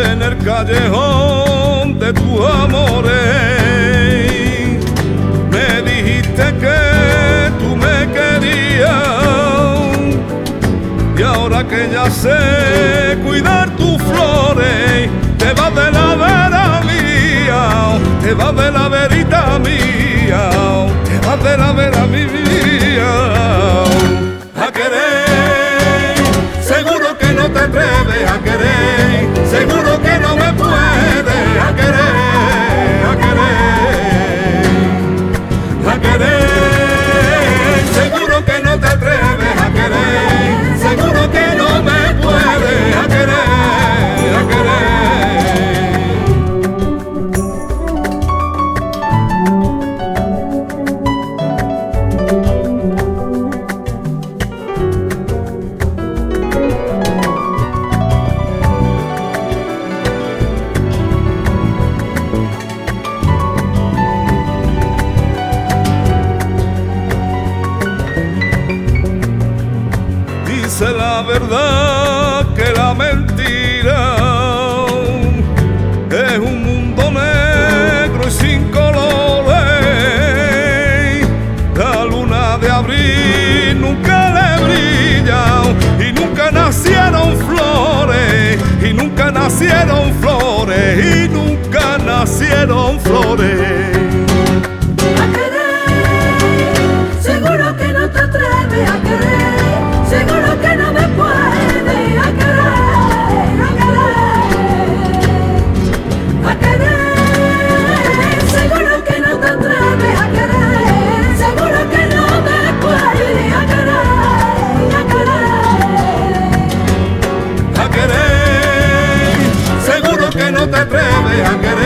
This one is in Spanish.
en el callejón de tus amores. Me dijiste que tú me querías y ahora que ya sé cuidar tus flores, te vas de la vera mía, te vas de la verita mía, te vas de la vera mía. A querer, seguro que no te atreves a querer, seguro que no me puedes a querer, a querer, a querer, seguro que no te atreves a querer, seguro que no me puedes a querer, a querer. Dice la verdad que la mentira es un mundo negro y sin colores. La luna de abril nunca le brilla y nunca nacieron flores, y nunca nacieron flores, y nunca nacieron flores. A querer, seguro que no te atreves a querer, seguro que no me puedes a querer, a querer, a querer, seguro que no te atreves a querer, seguro que no me puedes a querer, a querer, A querer, seguro que no te atreves a querer.